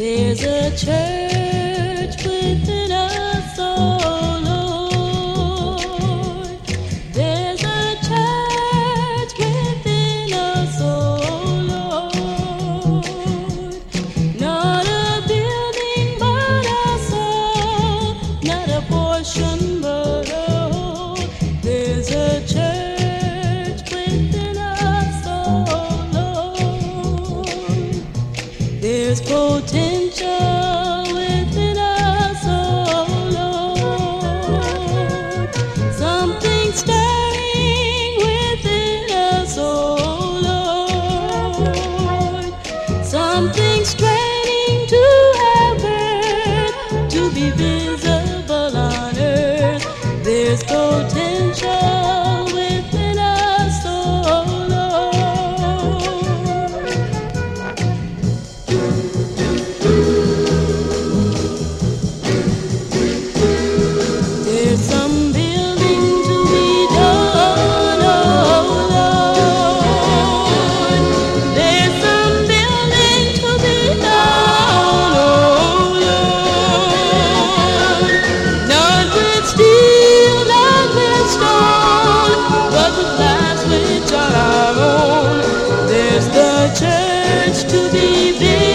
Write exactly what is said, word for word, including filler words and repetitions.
There's a church within us, oh Lord. There's a church within us, oh Lord. Not a building but a soul, not a portion but a whole. There's a church within us, oh Lord. There's potential within us, oh Lord. Something stirring within us, oh Lord. Something straining to heaven to be visible on earth. There's potential within us, oh Lord. There's some building to be done, oh Lord. There's some building to be done, oh Lord. Not with steel, not with stone, but with lives which are our own. There's the church to be built.